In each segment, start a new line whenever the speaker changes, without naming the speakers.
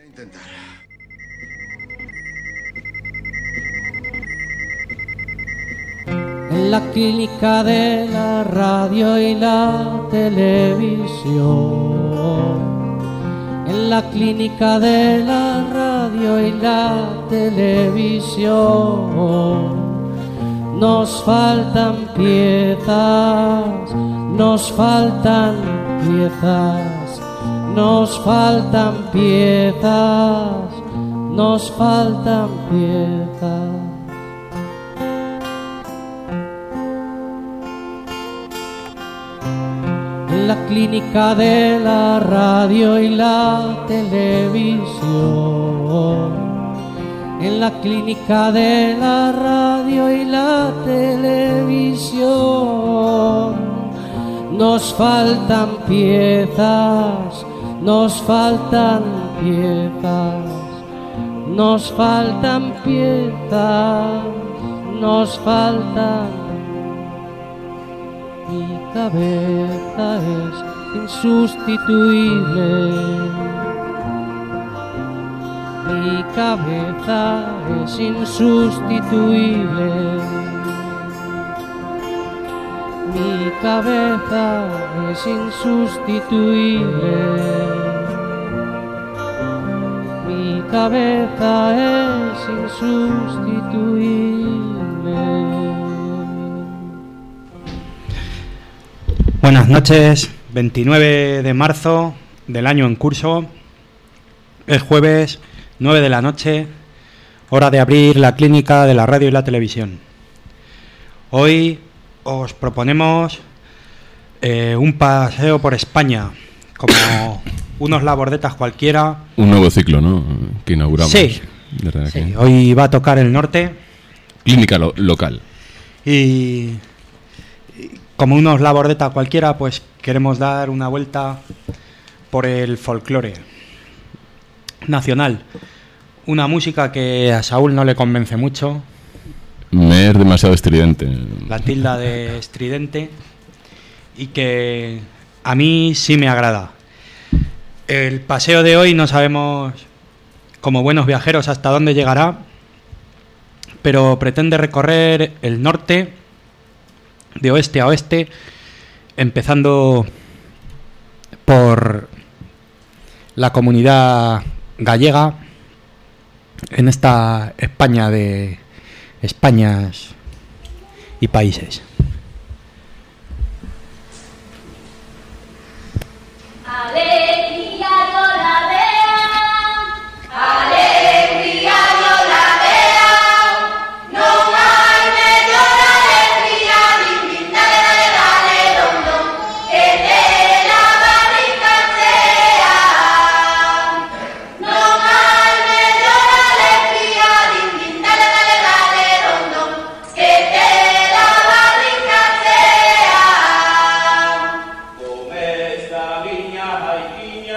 intentar.
En la clínica de la radio y la televisión, en la clínica de la radio y la televisión, nos faltan piezas, nos faltan piezas, nos faltan piezas, nos faltan piezas. En la clínica de la radio y la televisión, en la clínica de la radio y la televisión, nos faltan piezas, nos faltan piezas, nos faltan piezas, nos faltan. Mi cabeza es insustituible, mi cabeza es insustituible, mi cabeza es insustituible, mi cabeza es insustituible.
Buenas noches, 29 de marzo del año en curso, es jueves, 9 de la noche, hora de abrir la clínica de la radio y la televisión. Hoy os proponemos un paseo por España, como unos labordetas cualquiera.
Un nuevo ciclo, ¿no?, que inauguramos.
Sí, sí. Hoy va a tocar el norte.
Clínica local.
Y como unos labordetas cualquiera, pues queremos dar una vuelta por el folclore nacional. Una música que a Saúl no le convence mucho.
Me es demasiado estridente.
La tilda de estridente. Y que a mí sí me agrada. El paseo de hoy no sabemos, como buenos viajeros, hasta dónde llegará, pero pretende recorrer el norte de oeste a oeste, empezando por la comunidad gallega, en esta España de Españas y países.
Alegría yo la vea, alegría yo la vea, no hay mayor alegría, din dale dale dale dom dom, que de la barrica sea. No hay mayor alegría, din dale dale dale dom dom, que de la barrica sea.
Come esta viña, ay viña.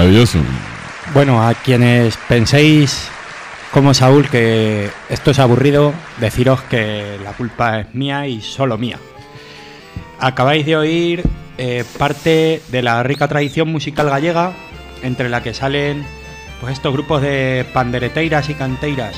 maravilloso.
Bueno, a quienes penséis como Saúl que esto es aburrido, deciros que la culpa es mía y solo mía. Acabáis de oír parte de la rica tradición musical gallega, entre la que salen pues estos grupos de pandereteiras y canteiras,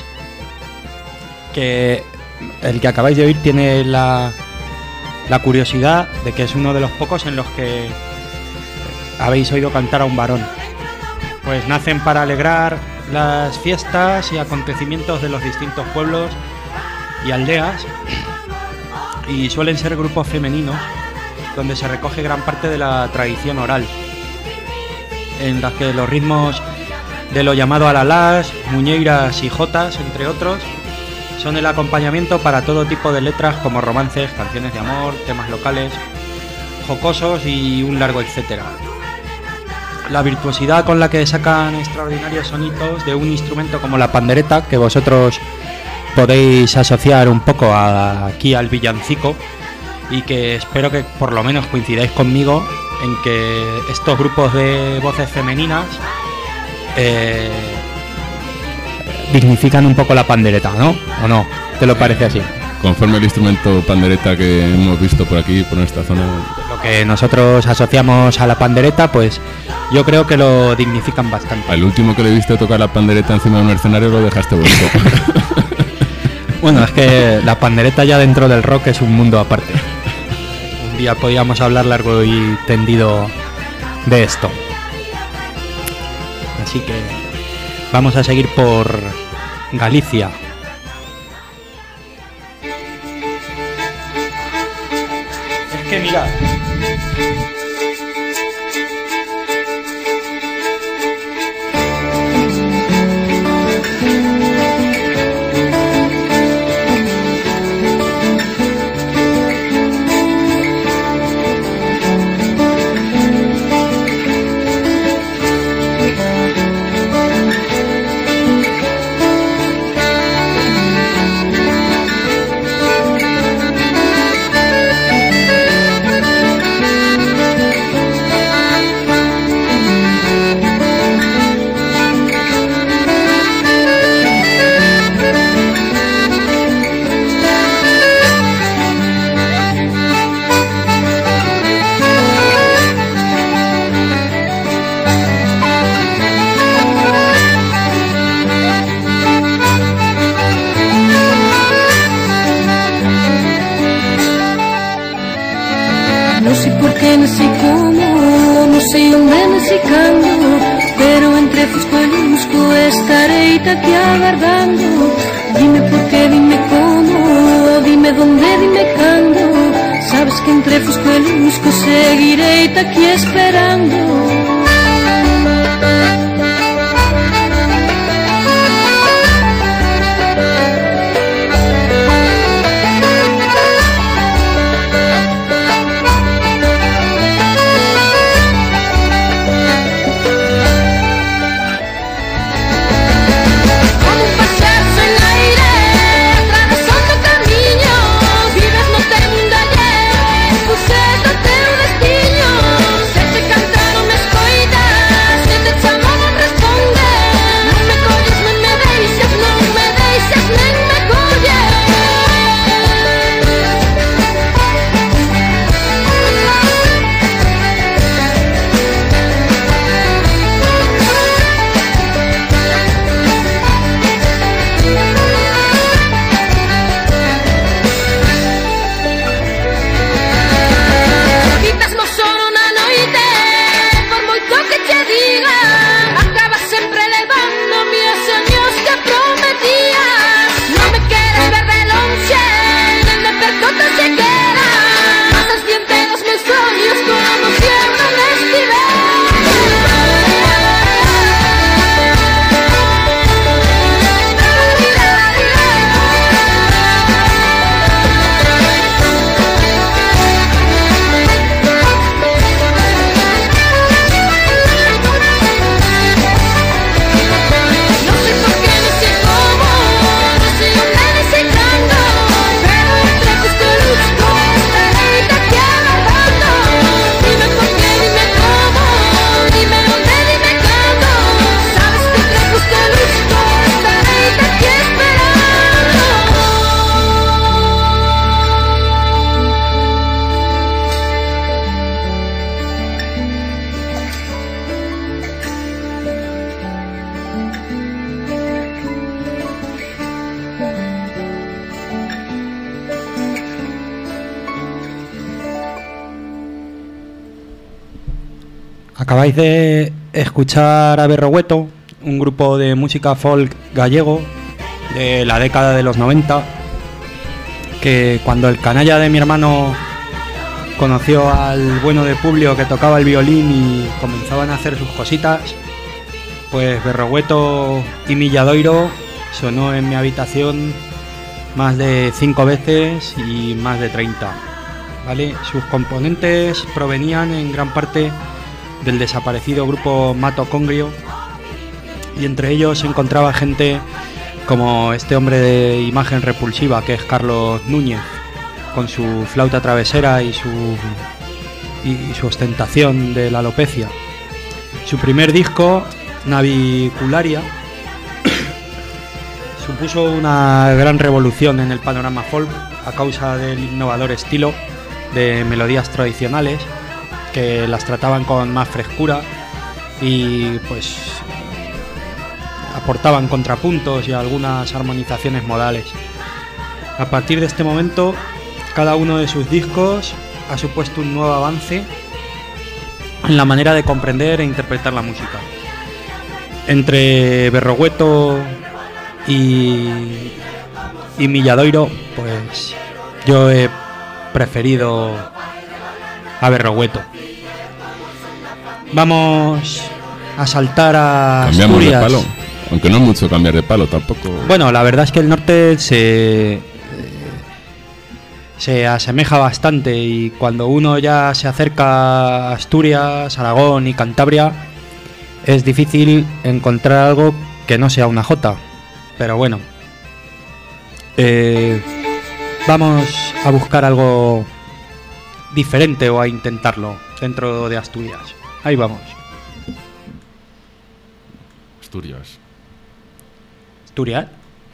que el que acabáis de oír tiene la curiosidad de que es uno de los pocos en los que habéis oído cantar a un varón. Pues nacen para alegrar las fiestas y acontecimientos de los distintos pueblos y aldeas, y suelen ser grupos femeninos donde se recoge gran parte de la tradición oral, en las que los ritmos de lo llamado alalás, muñeiras y jotas, entre otros, son el acompañamiento para todo tipo de letras como romances, canciones de amor, temas locales, jocosos y un largo etcétera. La virtuosidad con la que sacan extraordinarios sonidos de un instrumento como la pandereta, que vosotros podéis asociar un poco aquí al villancico, y que espero que por lo menos coincidáis conmigo en que estos grupos de voces femeninas dignifican un poco la pandereta, ¿no? ¿O no? ¿Te lo parece así?
Conforme el instrumento pandereta que hemos visto por aquí, por nuestra zona.
Lo que nosotros asociamos a la pandereta, pues yo creo que lo dignifican bastante.
Al último que le viste tocar la pandereta encima de un escenario lo dejaste bonito.
Bueno, es que la pandereta ya dentro del rock es un mundo aparte. Un día podríamos hablar largo y tendido de esto. Así que vamos a seguir por Galicia. Es que mirad.
No sé por qué, no sé cómo, no sé onde, no sé cando, pero entre Fusco e Lusco estarei aquí agardando. Dime por qué, dime cómo, dime dónde, dime cando. Sabes que entre Fusco e Lusco seguirei aquí esperando. Estoy
Acabáis de escuchar a Berrogueto, un grupo de música folk gallego de la década de los 90, que cuando el canalla de mi hermano conoció al bueno de Publio que tocaba el violín y comenzaban a hacer sus cositas, pues Berrogueto y Milladoiro sonó en mi habitación más de 5 veces y más de 30, ¿vale? Sus componentes provenían en gran parte del desaparecido grupo Mato Congrio, y entre ellos se encontraba gente como este hombre de imagen repulsiva que es Carlos Núñez, con su flauta travesera y su ostentación de la alopecia. Su primer disco, Navicularia, supuso una gran revolución en el panorama folk a causa del innovador estilo de melodías tradicionales que las trataban con más frescura y pues aportaban contrapuntos y algunas armonizaciones modales. A partir de este momento, cada uno de sus discos ha supuesto un nuevo avance en la manera de comprender e interpretar la música. Entre Berrogueto y Milladoiro, pues yo he preferido a Berrogueto. Vamos a saltar a
Cambiamos
Asturias.
de palo, aunque no es mucho cambiar de palo tampoco.
Bueno, la verdad es que el norte se asemeja bastante, y cuando uno ya se acerca a Asturias, Aragón y Cantabria, es difícil encontrar algo que no sea una jota. Pero bueno, vamos a buscar algo diferente o a intentarlo dentro de Asturias. Ahí vamos.
Asturias.
Asturias.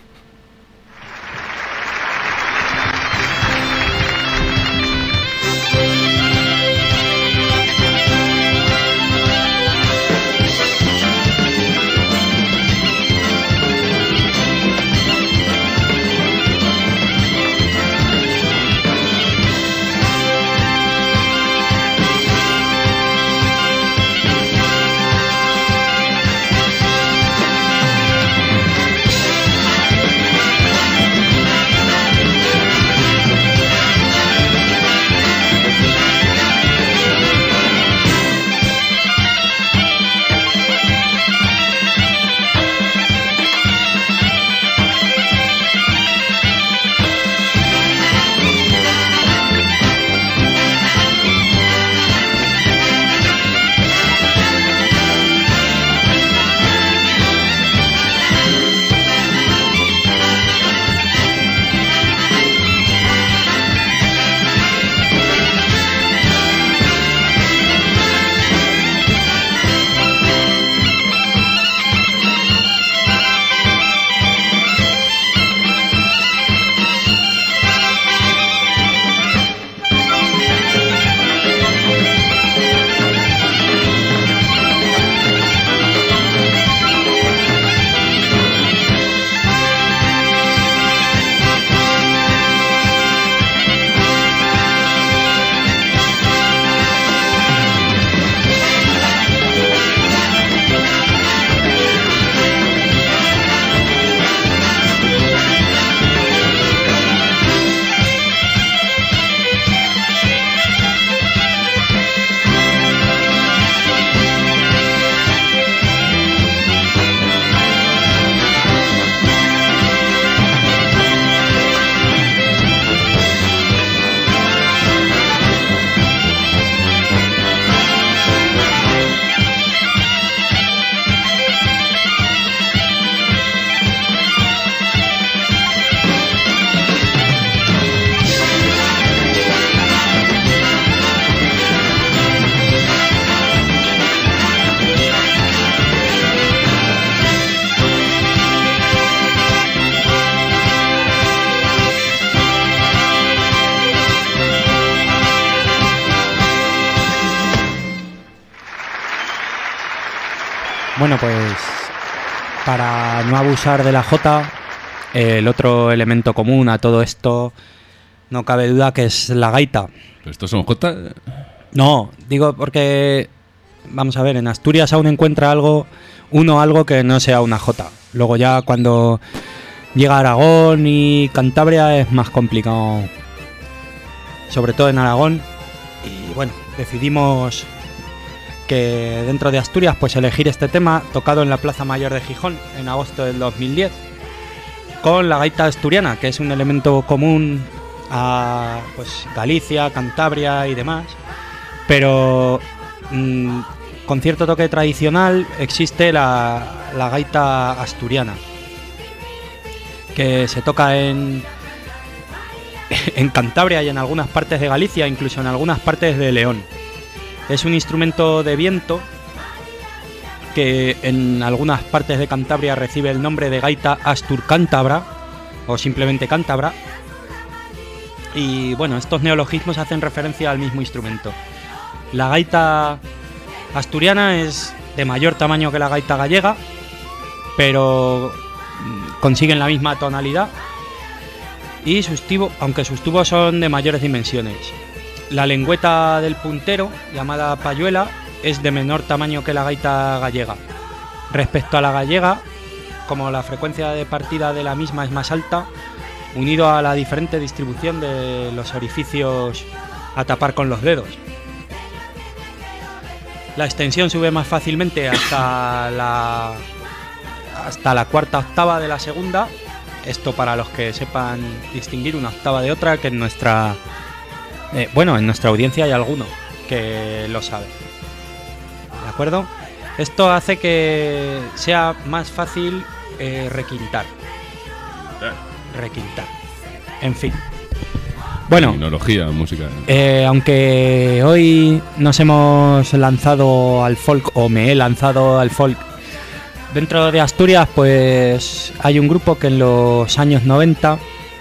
Bueno, pues para no abusar de la jota, el otro elemento común a todo esto no cabe duda que es la gaita.
¿Pero estos son J?
No, digo porque vamos a ver, en Asturias aún encuentra algo que no sea una jota. Luego ya cuando llega a Aragón y Cantabria es más complicado, sobre todo en Aragón. Y bueno, decidimos que dentro de Asturias pues elegir este tema tocado en la Plaza Mayor de Gijón en agosto del 2010 con la gaita asturiana, que es un elemento común a pues Galicia, Cantabria y demás, pero con cierto toque tradicional existe la gaita asturiana, que se toca en Cantabria y en algunas partes de Galicia, incluso en algunas partes de León. Es un instrumento de viento que en algunas partes de Cantabria recibe el nombre de gaita asturcántabra o simplemente cántabra. Y bueno, estos neologismos hacen referencia al mismo instrumento. La gaita asturiana es de mayor tamaño que la gaita gallega, pero consiguen la misma tonalidad y aunque sus tubos son de mayores dimensiones. La lengüeta del puntero, llamada payuela, es de menor tamaño que la gaita gallega. Respecto a la gallega, como la frecuencia de partida de la misma es más alta, unido a la diferente distribución de los orificios a tapar con los dedos. La extensión sube más fácilmente hasta la cuarta octava de la segunda. Esto para los que sepan distinguir una octava de otra, que en nuestra audiencia hay alguno que lo sabe. ¿De acuerdo? Esto hace que sea más fácil requintar. En fin. Bueno,
tecnología, música.
Aunque hoy nos hemos lanzado al folk, o me he lanzado al folk, dentro de Asturias, pues hay un grupo que en los años 90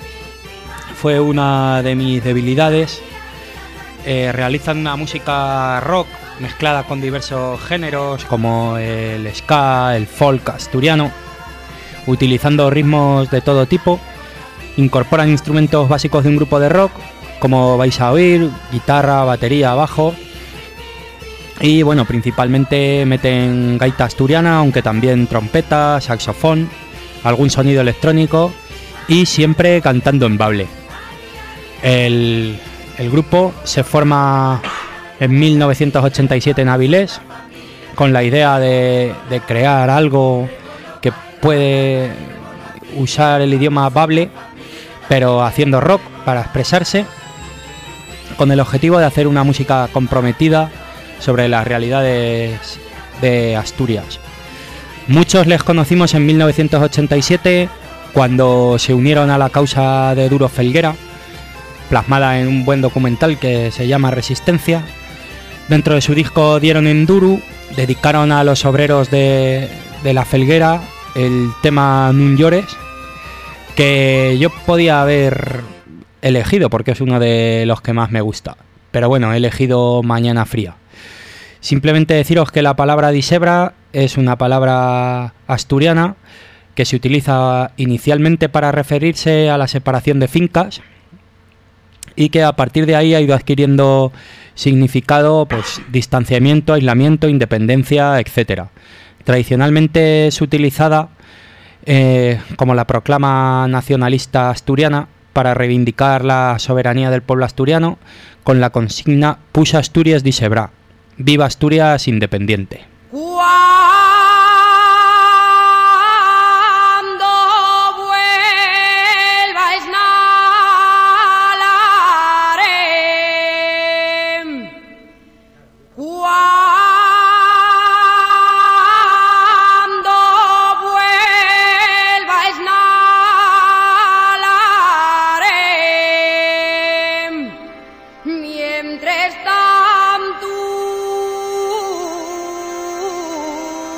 fue una de mis debilidades. Realizan una música rock mezclada con diversos géneros como el ska, el folk asturiano, utilizando ritmos de todo tipo. Incorporan instrumentos básicos de un grupo de rock, como vais a oír, guitarra, batería, bajo. Y bueno, principalmente meten gaita asturiana, aunque también trompeta, saxofón, algún sonido electrónico y siempre cantando en bable. El grupo se forma en 1987 en Avilés con la idea de crear algo que puede usar el idioma bable, pero haciendo rock para expresarse, con el objetivo de hacer una música comprometida sobre las realidades de Asturias. Muchos les conocimos en 1987 cuando se unieron a la causa de Duro Felguera, plasmada en un buen documental que se llama Resistencia. Dentro de su disco Dieron en Duro, dedicaron a los obreros de la Felguera el tema Nun llores, que yo podía haber elegido porque es uno de los que más me gusta, pero bueno, he elegido Mañana fría. Simplemente deciros que la palabra disebra es una palabra asturiana que se utiliza inicialmente para referirse a la separación de fincas y que a partir de ahí ha ido adquiriendo significado, pues distanciamiento, aislamiento, independencia, etcétera. Tradicionalmente es utilizada como la proclama nacionalista asturiana para reivindicar la soberanía del pueblo asturiano con la consigna Puxa Asturias disebra, viva Asturias independiente.
Mientras tanto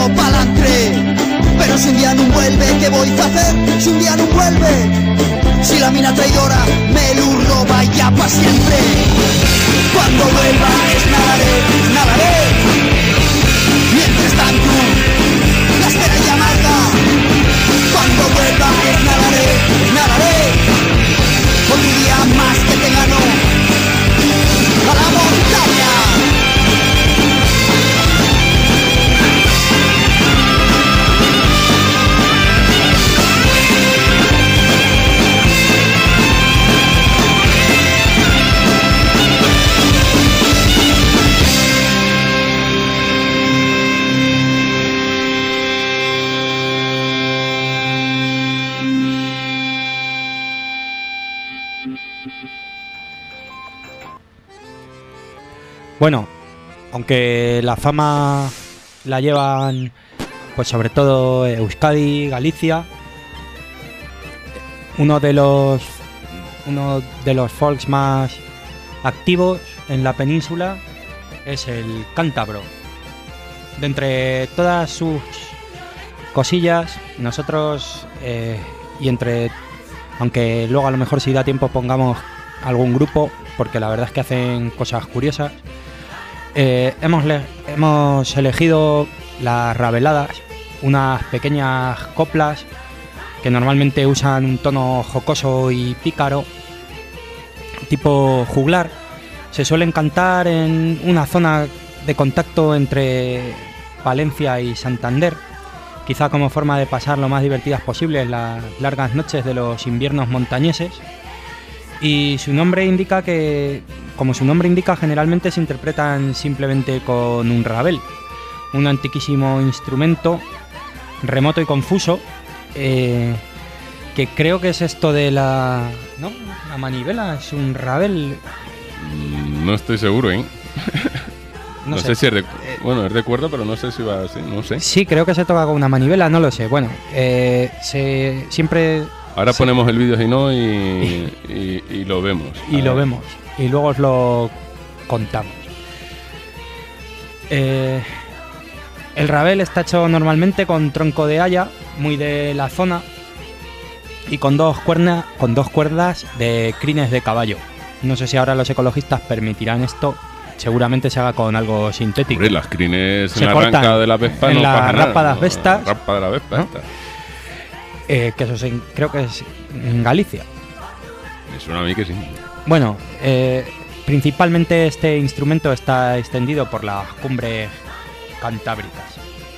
tiro pa'lantre. Pero si un día no vuelve, ¿qué voy a hacer? Si un día no vuelve, si la mina traidora me lo roba ya pa' siempre. Cuando vuelva es nadaré. Mientras tanto, la espera y amarga. Cuando vuelva es nadaré. Otro día más que te gano a la montaña.
Bueno, aunque la fama la llevan, pues sobre todo Euskadi, Galicia, uno de los folks más activos en la península es el cántabro. De entre todas sus cosillas, nosotros aunque luego a lo mejor si da tiempo pongamos algún grupo, porque la verdad es que hacen cosas curiosas. Hemos elegido las rabeladas, unas pequeñas coplas que normalmente usan un tono jocoso y pícaro, tipo juglar. Se suelen cantar en una zona de contacto entre Palencia y Santander, quizá como forma de pasar lo más divertidas posibles las largas noches de los inviernos montañeses. Y su nombre indica que, como su nombre indica, generalmente se interpretan simplemente con un rabel, un antiquísimo instrumento remoto y confuso, que creo que es esto de la manivela, es un rabel.
No estoy seguro, ¿eh?
No
sé si es de... Bueno, es de cuerda, pero no sé si va así, no sé.
Sí, creo que se toca con una manivela, no lo sé. Bueno, siempre...
Ahora ponemos el vídeo si no y lo vemos.
Y lo vemos. Y luego os lo contamos. El rabel está hecho normalmente con tronco de haya, muy de la zona, y con dos cuerdas de crines de caballo. No sé si ahora los ecologistas permitirán esto. Seguramente se haga con algo sintético.
Hombre, las crines
se
en la arranca de la Vespa
en
no
la
pasa nada.
rapa de las Vestas.
La rapa de la Vespa,
¿no?
esta.
Que eso creo que es en Galicia.
Me suena a mí que sí.
Bueno, principalmente este instrumento está extendido por las cumbres cantábricas.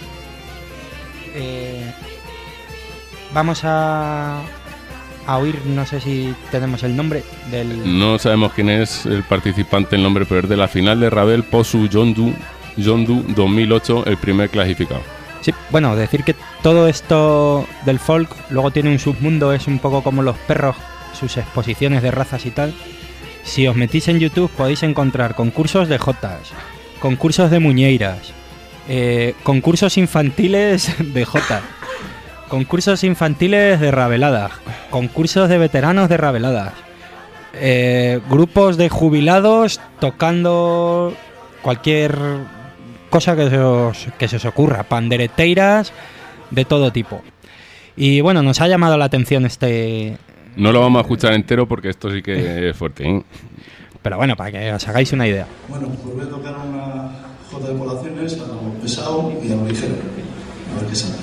Vamos a oír, no sé si tenemos el nombre del...
No sabemos quién es el participante, el nombre, pero es de la final de Rabel Posu Yondu 2008, el primer clasificado.
Sí, bueno, decir que todo esto del folk luego tiene un submundo, es un poco como los perros, sus exposiciones de razas y tal. Si os metís en YouTube podéis encontrar concursos de jotas, concursos de muñeiras, concursos infantiles de jotas, concursos infantiles de rabeladas, concursos de veteranos de rabeladas, grupos de jubilados tocando cualquier cosa que se os ocurra, pandereteiras de todo tipo. Y bueno, nos ha llamado la atención este...
No lo vamos a escuchar entero porque esto sí que es fuerte, ¿eh?
Pero bueno, para que os hagáis una idea.
Bueno, pues voy a tocar una jota de poblaciones a lo pesado y a lo ligero. A ver qué sale.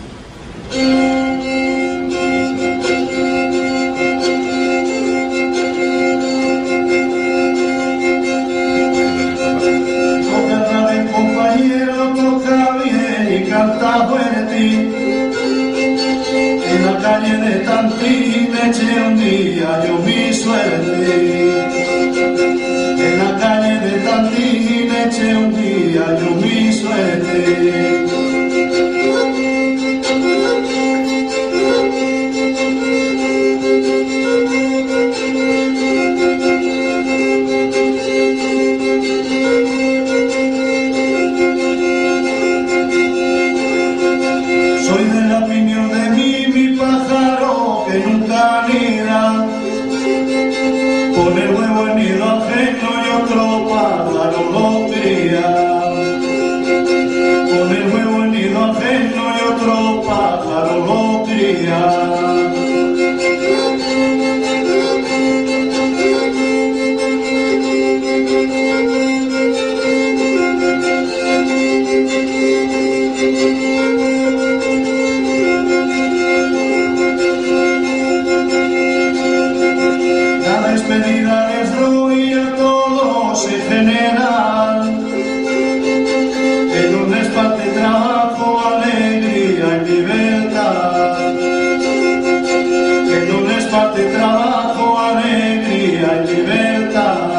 Toca bien, compañero, toca bien y canta fuerte. En la calle de Tantí me eché un día yo mi suerte. En la calle de Tantí me eché un día yo mi suerte. Soy de la opinión de mí, mi pájaro que nunca anida. Pone el huevo en nido ajeno y otro pájaro lo cría. Pone otro pájaro lo cría. La despedida es ruina, todo se genera en un espacio de trabajo, alegría y libertad. En un espacio de trabajo, alegría y libertad.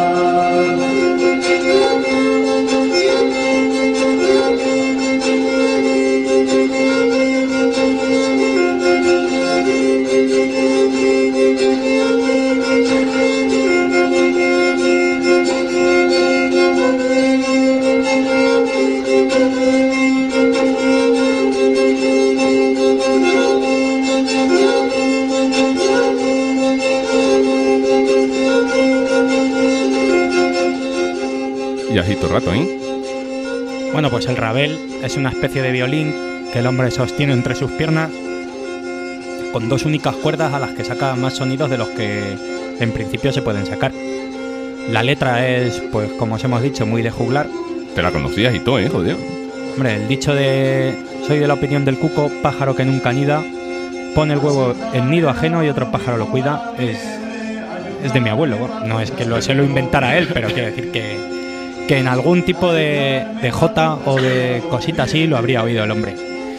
Y agito rato, ¿eh?
Bueno, pues el rabel es una especie de violín que el hombre sostiene entre sus piernas con dos únicas cuerdas a las que saca más sonidos de los que en principio se pueden sacar. La letra es, pues como os hemos dicho, muy de juglar.
Te la conocías y todo, joder.
Hombre, el dicho de soy de la opinión del cuco, pájaro que nunca anida, pone el huevo en nido ajeno y otro pájaro lo cuida, es de mi abuelo. Bueno, no es que se lo inventara él, pero quiero decir que en algún tipo de jota o de cosita así lo habría oído el hombre.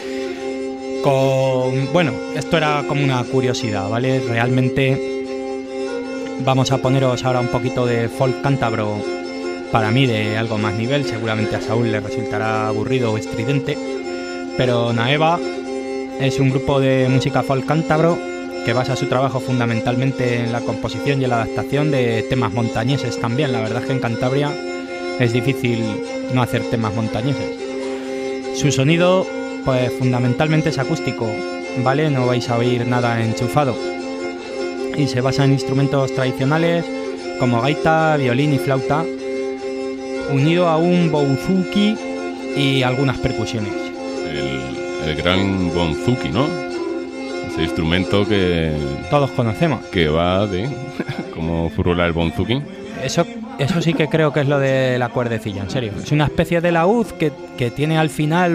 Bueno, esto era como una curiosidad, ¿vale? Realmente vamos a poneros ahora un poquito de folk cántabro, para mí de algo más nivel. Seguramente a Saúl le resultará aburrido o estridente, pero Naeva es un grupo de música folk cántabro que basa su trabajo fundamentalmente en la composición y en la adaptación de temas montañeses también. La verdad es que en Cantabria es difícil no hacer temas montañeses. Su sonido, pues fundamentalmente es acústico, ¿vale? No vais a oír nada enchufado. Y se basa en instrumentos tradicionales como gaita, violín y flauta, unido a un bouzouki y algunas percusiones.
El gran bonzuki, ¿no? Ese instrumento que
todos conocemos.
Que va de cómo furula el bonzuki.
Eso sí que creo que es lo de la cuerdecilla, en serio. Es una especie de laúd que tiene al final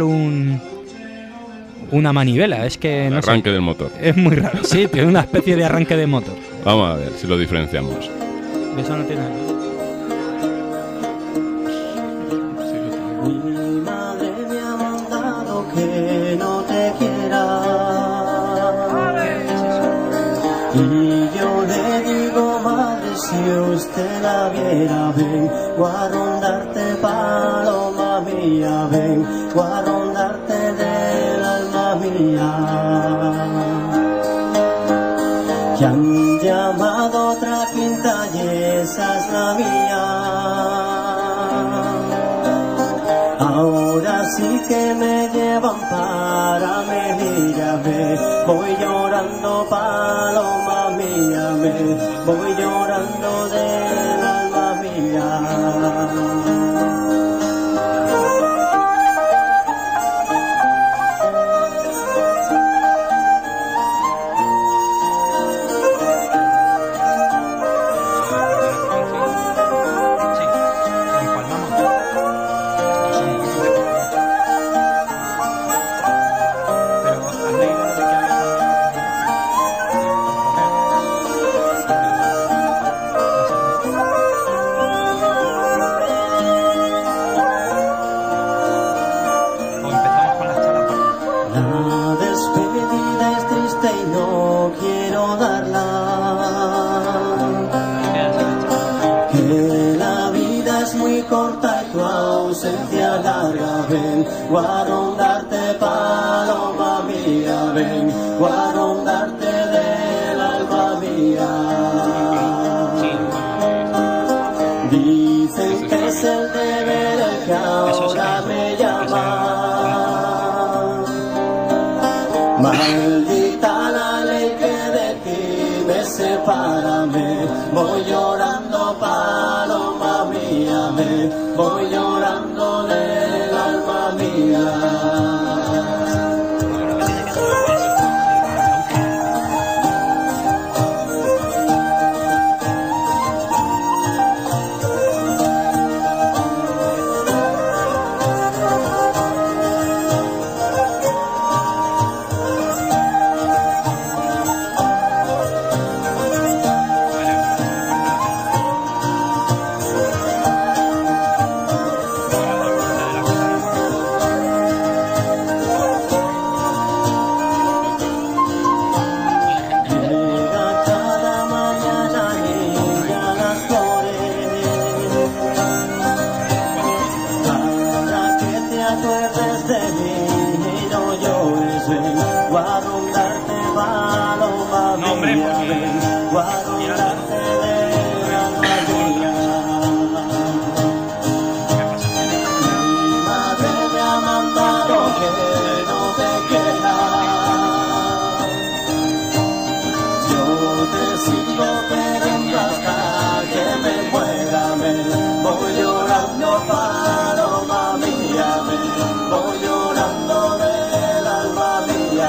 una manivela. Es que no
arranque
sé.
Del motor.
Es muy raro, sí, tiene una especie de arranque de motor.
Vamos a ver si lo diferenciamos.
Eso no tiene nada.
Mi madre me ha mandado que no te quiera. Y yo le digo, madre, si usted la viera, vengo a rondarte, paloma mía, vengo a rondarte del alma mía. Que han llamado otra quinta y esa es la mía. Ahora sí que me llevan para Melilla, me voy llorando, paloma mía, me voy llorando del alma mía. Vengo a rondarte, paloma mía, vengo a rondarte del alma mía. Dicen que es el deber el que ahora me llama. Maldita la ley que de ti me separa, me voy llorando, paloma mía, me voy llorando del alma mía.
desde niño yo vengo a rondarte, paloma mía, vengo a rondarte de alma mía. Mi madre me ha mandado que no te quieras, yo te sigo queriendo hasta que me muera, me voy llorando, paloma mía, me voy llorando del alma mía.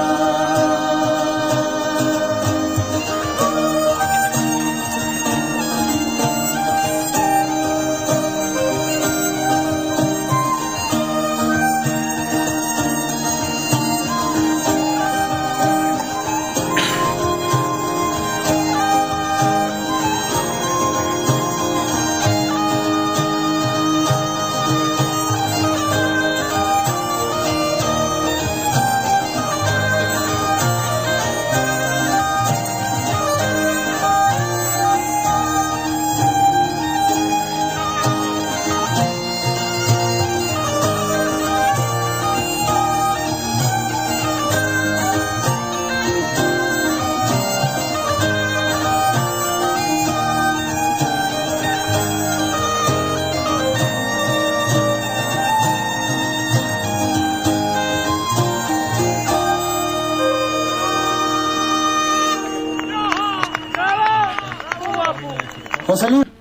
José Luis.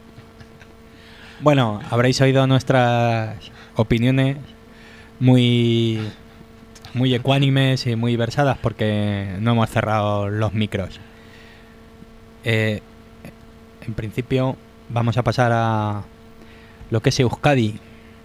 Bueno, habréis oído nuestras opiniones muy ecuánimes y muy versadas porque no hemos cerrado los micros. En principio vamos a pasar a lo que es Euskadi.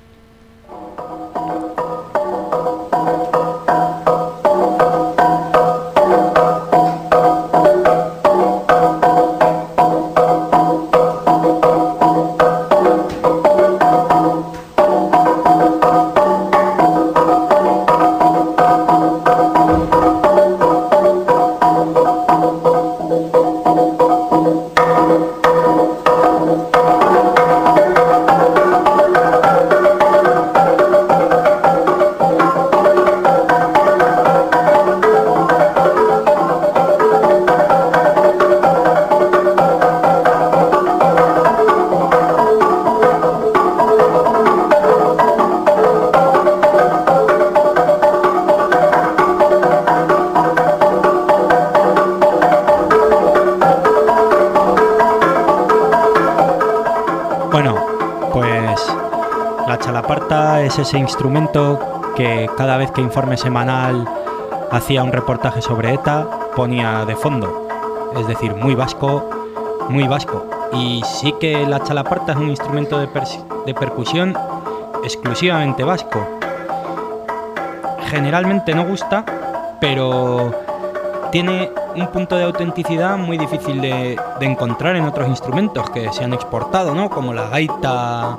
Es ese instrumento que cada vez que Informe Semanal hacía un reportaje sobre ETA ponía de fondo, es decir, muy vasco, muy vasco. Y sí que la chalaparta es un instrumento de percusión exclusivamente vasco. Generalmente no gusta, pero tiene un punto de autenticidad muy difícil de encontrar en otros instrumentos que se han exportado, ¿no? Como la gaita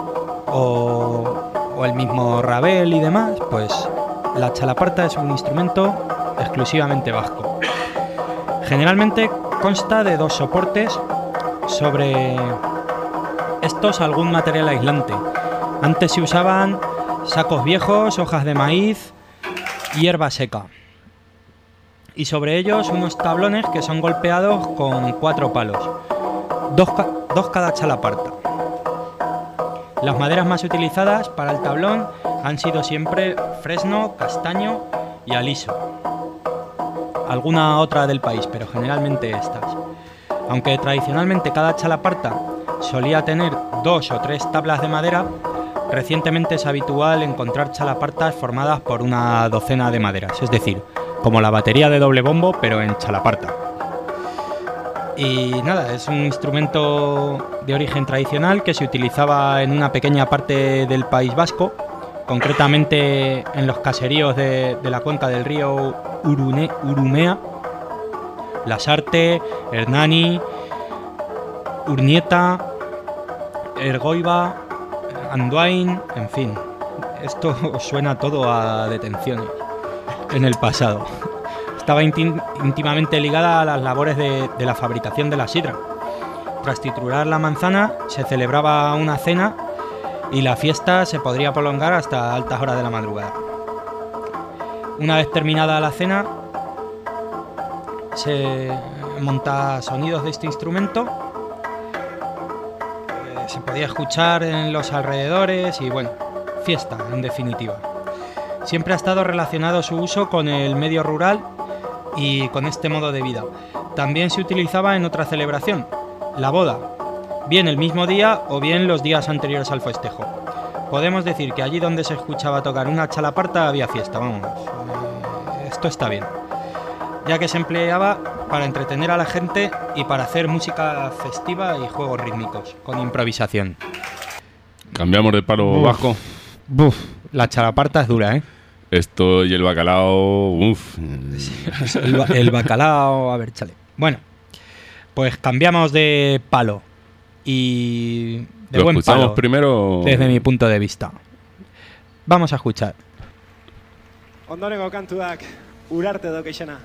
o el mismo Ravel y demás. Pues la chalaparta es un instrumento exclusivamente vasco. Generalmente consta de dos soportes, sobre estos algún material aislante. Antes se usaban sacos viejos, hojas de maíz, hierba seca, y sobre ellos unos tablones que son golpeados con 4 palos, dos cada chalaparta. Las maderas más utilizadas para el tablón han sido siempre fresno, castaño y aliso. Alguna otra del país, pero generalmente estas. Aunque tradicionalmente cada chalaparta solía tener 2 o 3 tablas de madera, recientemente es habitual encontrar chalapartas formadas por una docena de maderas, es decir, como la batería de doble bombo, pero en chalaparta. Y nada, es un instrumento de origen tradicional que se utilizaba en una pequeña parte del País Vasco, concretamente en los caseríos de la cuenca del río Urumea, Lasarte, Hernani, Urnieta, Ergoiba, Andoain, en fin. Esto suena todo a detenciones en el pasado. Estaba íntimamente ligada a las labores de la fabricación de la sidra. Tras triturar la manzana se celebraba una cena y la fiesta se podría prolongar hasta altas horas de la madrugada. Una vez terminada la cena, se monta sonidos de este instrumento, se podía escuchar en los alrededores y bueno, fiesta en definitiva. Siempre ha estado relacionado su uso con el medio rural y con este modo de vida. También se utilizaba en otra celebración, la boda, bien el mismo día o bien los días anteriores al festejo. Podemos decir que allí donde se escuchaba tocar una chalaparta había fiesta, vamos, esto está bien, ya que se empleaba para entretener a la gente y para hacer música festiva y juegos rítmicos, con improvisación.
Cambiamos de palo vasco.
La chalaparta es dura, ¿eh?
Esto y el bacalao,
El bacalao, a ver, chale. Bueno, pues cambiamos de palo y de
¿Lo
buen
escuchamos
palo
primero?
desde mi punto de vista. Vamos a escuchar.
Ondorengo kantuak urarte doke izena.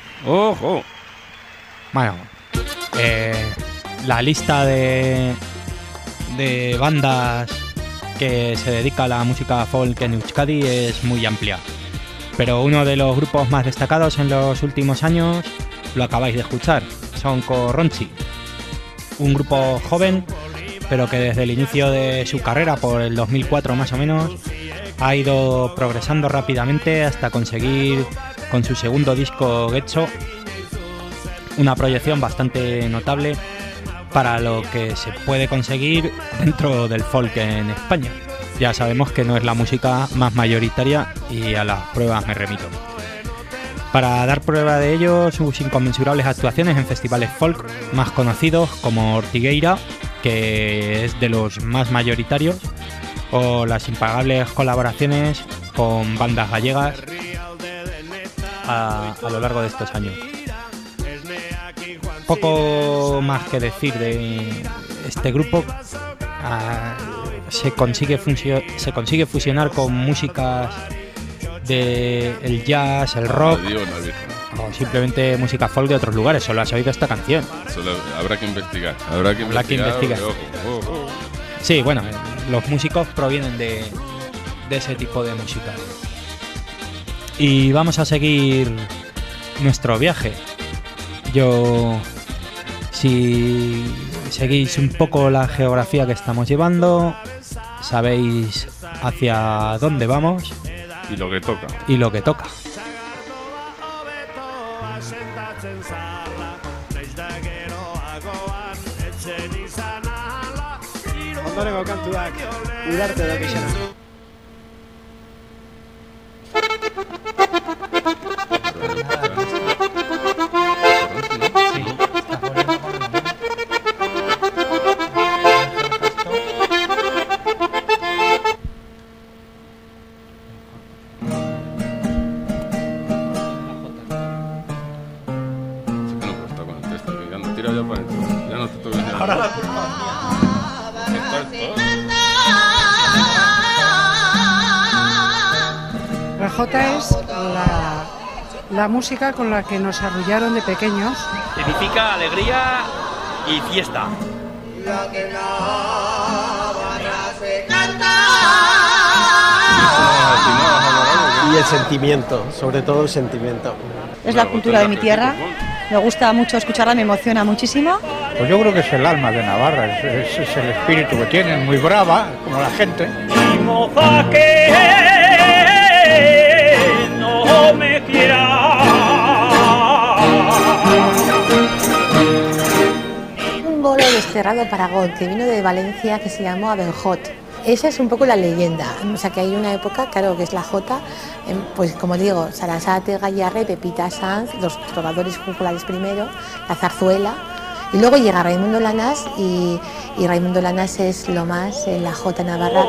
¡Ojo!
Bueno, la lista de bandas que se dedica a la música folk en Euskadi es muy amplia. Pero uno de los grupos más destacados en los últimos años lo acabáis de escuchar, son Corronchi. Un grupo joven, pero que desde el inicio de su carrera, por el 2004 más o menos, ha ido progresando rápidamente hasta conseguir, con su segundo disco Getxo, una proyección bastante notable para lo que se puede conseguir dentro del folk en España. Ya sabemos que no es la música más mayoritaria y a las pruebas me remito. Para dar prueba de ello, sus inconmensurables actuaciones en festivales folk más conocidos como Ortigueira, que es de los más mayoritarios, o las impagables colaboraciones con bandas gallegas a lo largo de estos años. Poco más que decir de este grupo. Se consigue fusionar con músicas del jazz, el rock o simplemente música folk de otros lugares. Solo has oído esta canción.
Habrá que investigar. Ojo.
Sí, bueno, los músicos provienen de ese tipo de música. Y vamos a seguir nuestro viaje. Si seguís un poco la geografía que estamos llevando, sabéis hacia dónde vamos
y lo que toca.
Ondorengo kantuak urarte da kexena.
La jota es la música con la que nos arrullaron de pequeños.
Significa alegría y fiesta.
Y el sentimiento, sobre todo el sentimiento.
Es la cultura de mi tierra, me gusta mucho escucharla, me emociona muchísimo.
Pues yo creo que es el alma de Navarra, es el espíritu que tienen, muy brava, como la gente.
Moza que no me quiera.
Un bolo desterrado para God que vino de Valencia que se llamó Abenjot. Esa es un poco la leyenda, o sea que hay una época, claro, que es la jota, pues como digo, Sarasate, Gallarre, Pepita Sanz, los trovadores jugulares primero, la zarzuela, y luego llega Raimundo Lanás y Raimundo Lanás es lo más en la jota navarra.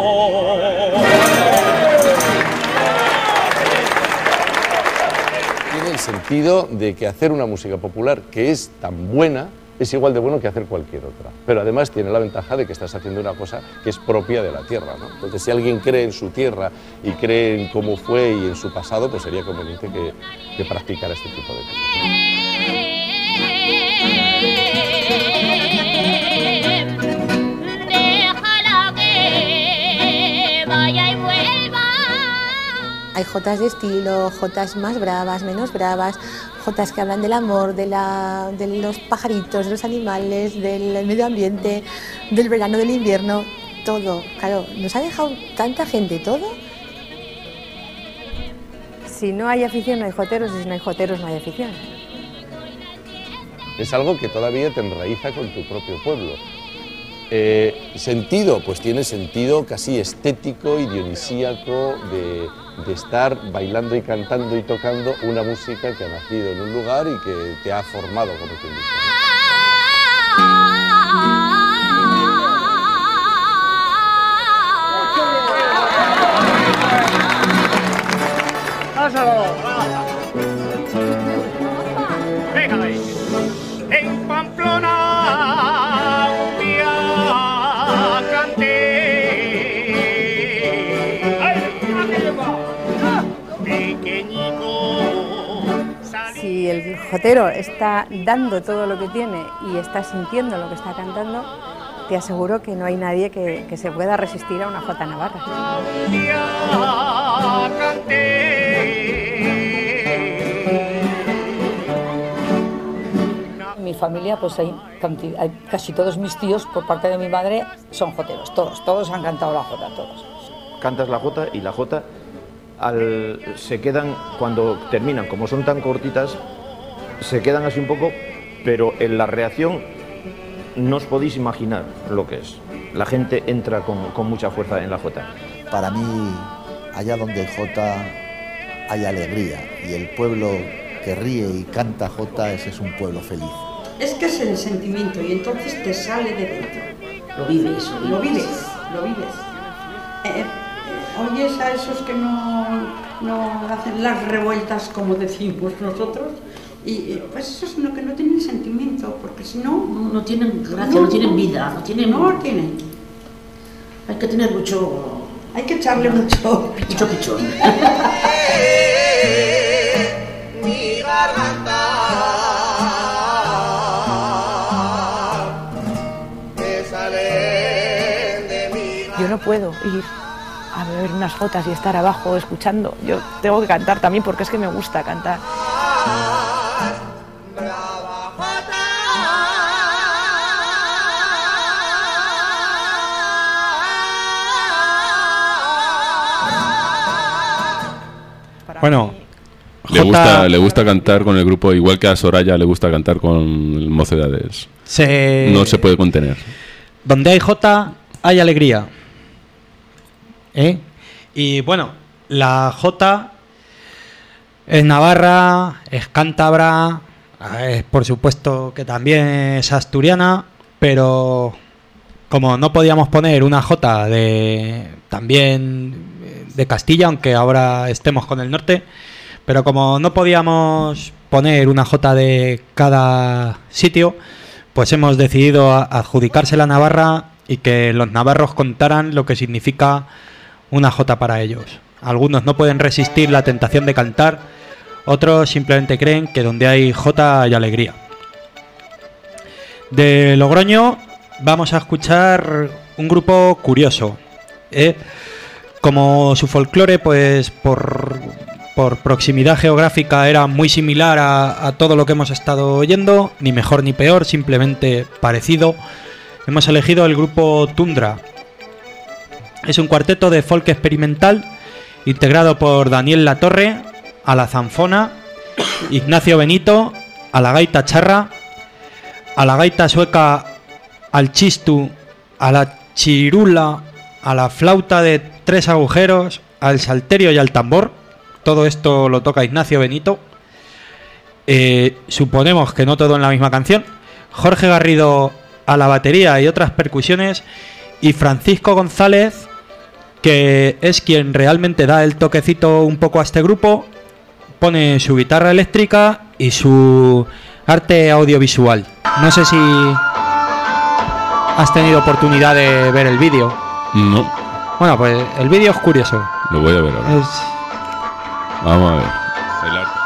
Tiene el sentido de que hacer una música popular que es tan buena es igual de bueno que hacer cualquier otra, pero además tiene la ventaja de que estás haciendo una cosa que es propia de la tierra, ¿no? Entonces, si alguien cree en su tierra y cree en cómo fue y en su pasado, pues sería conveniente que practicara este tipo de cosas.
Hay jotas de estilo, jotas más bravas, menos bravas, jotas que hablan del amor, de los pajaritos, de los animales, del medio ambiente, del verano, del invierno, todo. Claro, nos ha dejado tanta gente todo.
Si no hay afición no hay joteros y si no hay joteros no hay afición.
Es algo que todavía te enraiza con tu propio pueblo. Sentido, pues tiene sentido casi estético y dionisíaco de estar bailando y cantando y tocando una música que ha nacido en un lugar y que te ha formado como quien dice,
Venga ahí. En Pamplona un día canté. Pequeñico salí.
si el jotero está dando todo lo que tiene y está sintiendo lo que está cantando, te aseguro que no hay nadie que se pueda resistir a una jota navarra.
En mi familia pues hay casi todos mis tíos por parte de mi madre son joteros, todos han cantado la jota, todos.
Cantas la jota y la jota se quedan, cuando terminan, como son tan cortitas, se quedan así un poco, pero en la reacción no os podéis imaginar lo que es. La gente entra con mucha fuerza en la jota.
Para mí, allá donde hay jota, hay alegría, y el pueblo que ríe y canta jota, ese es un pueblo feliz.
Es que es el sentimiento y entonces te sale de dentro. Lo vives. Oyes a esos que no hacen las revueltas como decimos nosotros, y pues eso es lo que no tienen sentimiento, porque si no...
No tienen gracia, no tienen vida, no tienen... Hay que tener mucho...
Hay que echarle mucho
pichón.
Mi garganta me sale de mi...
Yo no puedo ir a beber unas jotas y estar abajo escuchando. Yo tengo que cantar también porque es que me gusta cantar.
Bueno,
le gusta cantar con el grupo, igual que a Soraya le gusta cantar con Mocedades. No se puede contener.
Donde hay jota, hay alegría. Y bueno, la jota es navarra, es cántabra, por supuesto que también es asturiana, pero como no podíamos poner una jota también de Castilla, aunque ahora estemos con el norte, pero como no podíamos poner una jota de cada sitio, pues hemos decidido adjudicársela a Navarra y que los navarros contaran lo que significa una jota para ellos. Algunos no pueden resistir la tentación de cantar, otros simplemente creen que donde hay jota hay alegría. De Logroño vamos a escuchar un grupo curioso. Como su folclore, pues por proximidad geográfica era muy similar a todo lo que hemos estado oyendo, ni mejor ni peor, simplemente parecido, hemos elegido el grupo Tundra. Es un cuarteto de folk experimental integrado por Daniel Latorre a la zanfona, Ignacio Benito a la gaita charra, a la gaita sueca, al chistu, a la chirula, a la flauta de 3 agujeros, al salterio y al tambor. Todo esto lo toca Ignacio Benito. Suponemos que no todo en la misma canción. Jorge Garrido a la batería y otras percusiones, y Francisco González, que es quien realmente da el toquecito un poco a este grupo, pone su guitarra eléctrica y su arte audiovisual. No sé si has tenido oportunidad de ver el vídeo.
No.
Bueno, pues el vídeo es curioso.
Lo voy a ver ahora. Vamos a ver. El arte.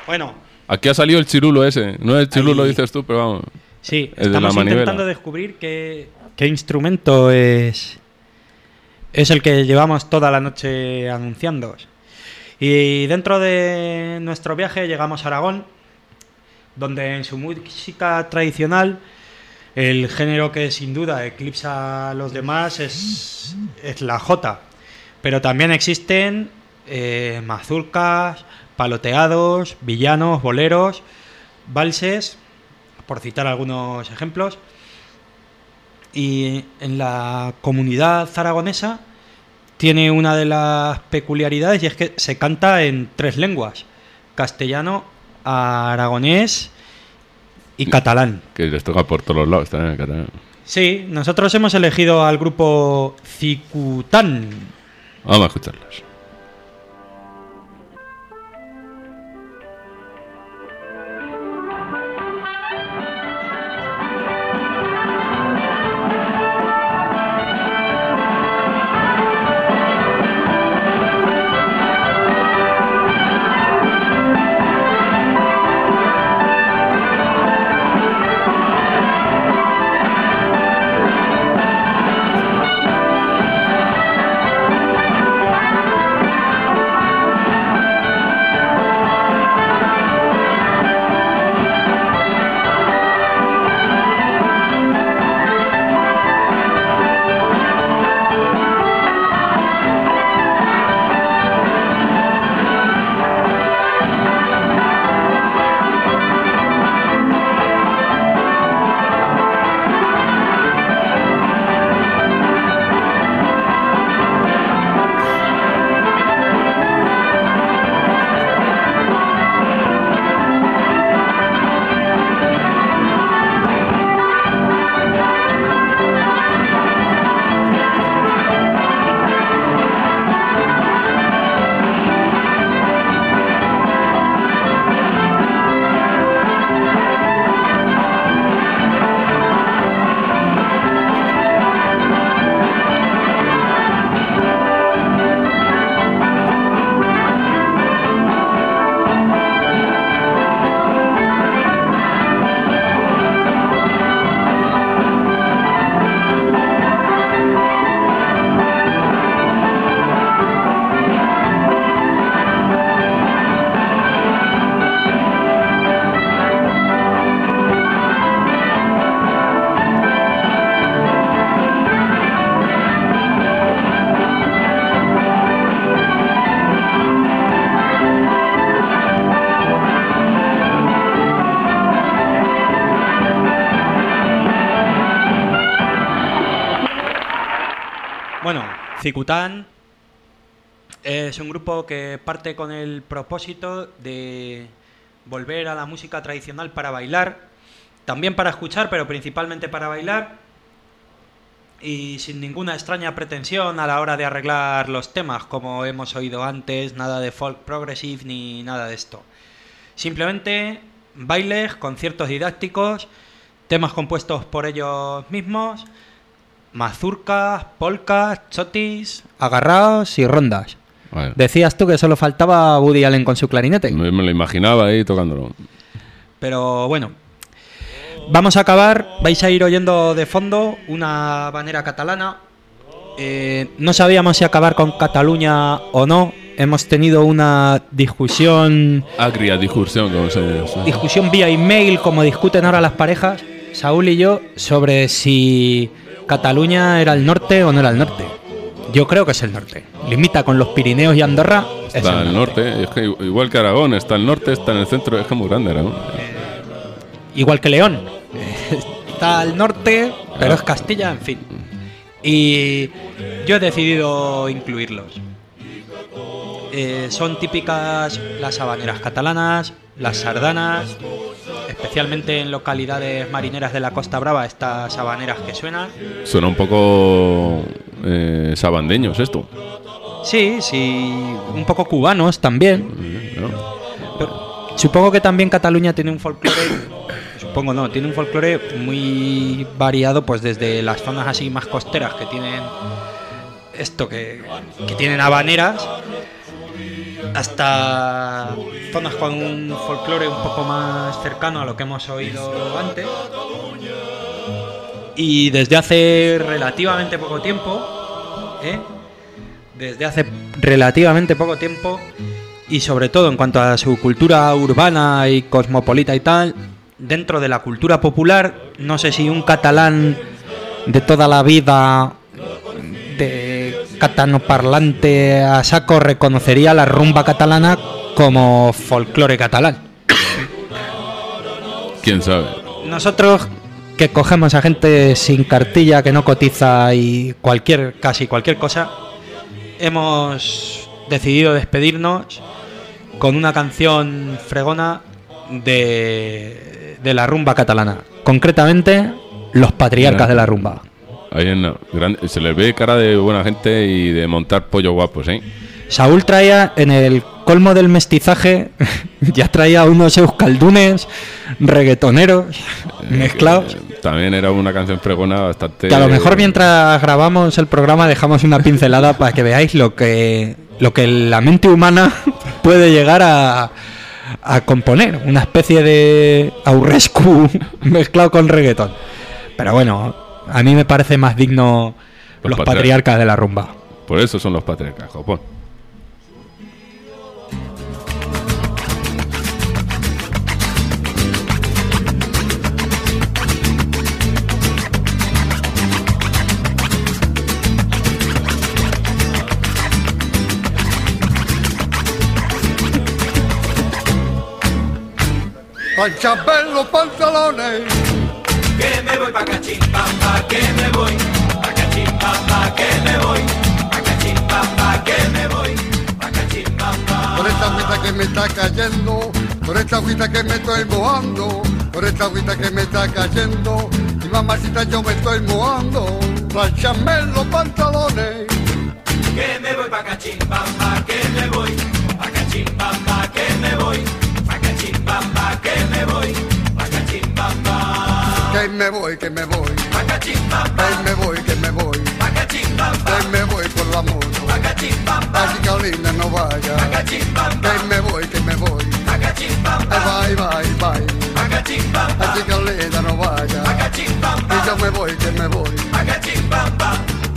Bueno.
Aquí ha salido el chirulo ese. No es el chirulo, dices tú, pero vamos.
Sí,
el
estamos
de la
intentando descubrir qué instrumento es el que llevamos toda la noche anunciando. Y dentro de nuestro viaje llegamos a Aragón, donde en su música tradicional el género que sin duda eclipsa a los demás es la jota. Pero también existen mazurcas, paloteados, villanos, boleros, valses, por citar algunos ejemplos. Y en la comunidad aragonesa tiene una de las peculiaridades, y es que se canta en 3 lenguas: castellano, aragonés y catalán.
Que les toca por todos los lados también el catalán.
Sí, nosotros hemos elegido al grupo Cicután.
Vamos a escucharlos.
Cicután es un grupo que parte con el propósito de volver a la música tradicional para bailar, también para escuchar, pero principalmente para bailar, y sin ninguna extraña pretensión a la hora de arreglar los temas, como hemos oído antes, nada de folk progressive ni nada de esto. Simplemente bailes, conciertos didácticos, temas compuestos por ellos mismos, mazurcas, polcas, chotis, agarraos y rondas.
Bueno.
Decías tú que solo faltaba Woody Allen con su clarinete.
Me lo imaginaba ahí tocándolo.
Pero bueno, vamos a acabar. Vais a ir oyendo de fondo una habanera catalana. No sabíamos si acabar con Cataluña o no. Hemos tenido una discusión...
Agria discusión, como se dice.
Discusión vía email, como discuten ahora las parejas, Saúl y yo, sobre si Cataluña era el norte o no era el norte. Yo creo que es el norte. Limita con los Pirineos y Andorra.
Está al norte. Es que igual que Aragón, está al norte, está en el centro. Es que es muy grande Aragón.
Igual que León. Está al norte, pero es Castilla, en fin. Y yo he decidido incluirlos. Son típicas las habaneras catalanas, las sardanas, especialmente en localidades marineras de la Costa Brava, estas habaneras que suenan.
Suena un poco sabandeños esto.
Sí, sí, un poco cubanos también. Pero supongo que también Cataluña tiene un folclore, supongo no, tiene un folclore muy variado, pues desde las zonas así más costeras que tienen esto, que tienen habaneras, hasta zonas con un folclore un poco más cercano a lo que hemos oído antes. Y desde hace relativamente poco tiempo, y sobre todo en cuanto a su cultura urbana y cosmopolita y tal, dentro de la cultura popular, no sé si un catalán de toda la vida, de catalanoparlante a saco, reconocería la rumba catalana como folclore catalán.
¿Quién sabe?
Nosotros, que cogemos a gente sin cartilla, que no cotiza y casi cualquier cosa, hemos decidido despedirnos con una canción fregona de la rumba catalana, concretamente Los Patriarcas de la Rumba.
Ahí se les ve cara de buena gente y de montar pollos guapos, ¿eh?
Saúl traía, en el colmo del mestizaje, ya traía unos euskaldunes reggaetoneros mezclados.
También era una canción fregona bastante...
Que a lo mejor mientras grabamos el programa dejamos una pincelada para que veáis lo que la mente humana puede llegar a componer. Una especie de aurrescu mezclado con reggaetón. Pero bueno, a mí me parece más digno los patriarcas de la rumba.
Por eso son los patriarcas, Jopón.
Panchame los pantalones,
que me voy pa' Cachimbamba, que me voy pa' Cachimbamba, que me voy pa' Cachimbamba, que me voy pa' Cachimbamba.
Por esta agüita que me está cayendo, por esta agüita que me estoy mojando, por esta agüita que me está cayendo, y mamacita yo me estoy mojando. Panchame los pantalones,
que me voy pa' Cachimbamba, que me voy pa' Cachimbamba, que me voy pa' Cachimbamba, que me voy pa' Cachimbamba.
Que me voy, que me voy,
pa' Cachimbamba,
que me voy, que me voy,
pa' Cachimbamba,
que me voy por la moto,
pa' Cachimbamba,
así que linda no vaya,
pa' Cachimbamba,
que me voy,
pa' Cachimbamba,
bye, bye, bye,
pa' Cachimbamba,
así que linda no vaya,
pa' Cachimbamba,
y yo me voy, que me voy,
pa' Cachimbamba.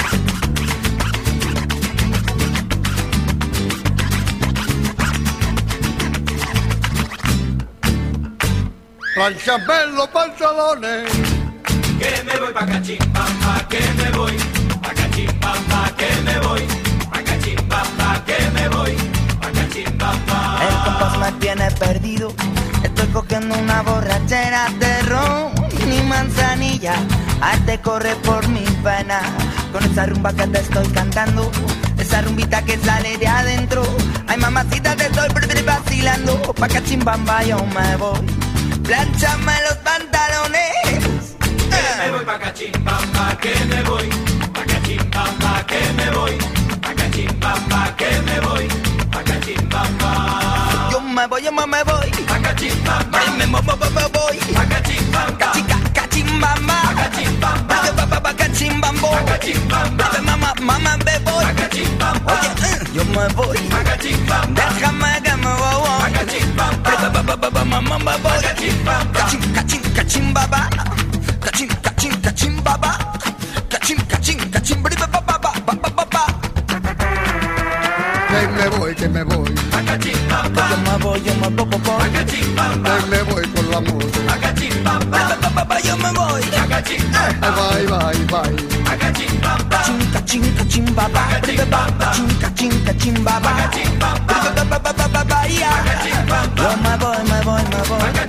planchame los pantalones,
que me voy pa' Cachimbamba, que me voy pa' Cachimbamba, que me voy pa' Cachimbamba, que me voy pa' Cachimbamba.
El compás me tiene perdido, estoy cogiendo una borrachera de ron y manzanilla, arte corre por mis venas, con esa rumba que te estoy cantando, esa rumbita que sale de adentro, ay mamacita te estoy vacilando, pa' Cachimbamba yo me voy. Plánchame los pantalones.
Que me voy pa' Cachimbamba, que me voy pa' Cachimbamba, que me voy pa' Cachimbamba, que me voy pa' Cachimbamba.
Yo me voy
pa' Cachimbamba,
me voy
pa' Cachimbamba,
Cachimbamba,
pa' Cachimbamba,
pa' Cachimbambo,
pa' Cachimbamba,
mamá me voy
pa' Cachimbamba.
Oye, yo me voy
pa' Cachimbamba,
déjame que me voy
pa' Cachimbamba,
mamá me voy
pa' Cachimbamba,
Cachimbaba, Cachimbaba,
que me voy,
pa' Cachimbamba,
yo me voy
pa' Cachimbamba,
que me voy por la moto,
pa' Cachimbamba,
yo me voy
pa' Cachimbamba,
bye, bye, bye,
pa' Cachimbamba,
Cachimbaba,
Cachimbamba,
Cachimbaba,
pa' Cachimbamba,
yo me voy
pa' Cachimbamba.